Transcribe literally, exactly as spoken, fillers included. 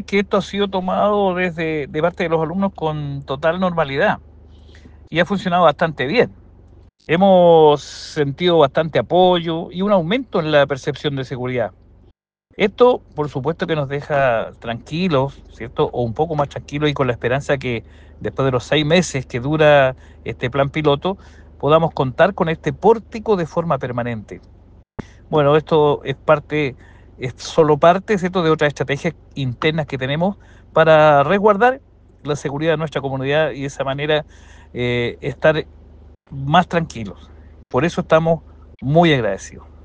que esto ha sido tomado desde de parte de los alumnos con total normalidad y ha funcionado bastante bien. Hemos sentido bastante apoyo y un aumento en la percepción de seguridad. Esto, por supuesto, que nos deja tranquilos, ¿cierto? O un poco más tranquilos y con la esperanza que después de los seis meses que dura este plan piloto, podamos contar con este pórtico de forma permanente. Bueno, esto es parte, es solo parte, ¿cierto?, de otras estrategias internas que tenemos para resguardar la seguridad de nuestra comunidad y de esa manera eh, estar más tranquilos. Por eso estamos muy agradecidos.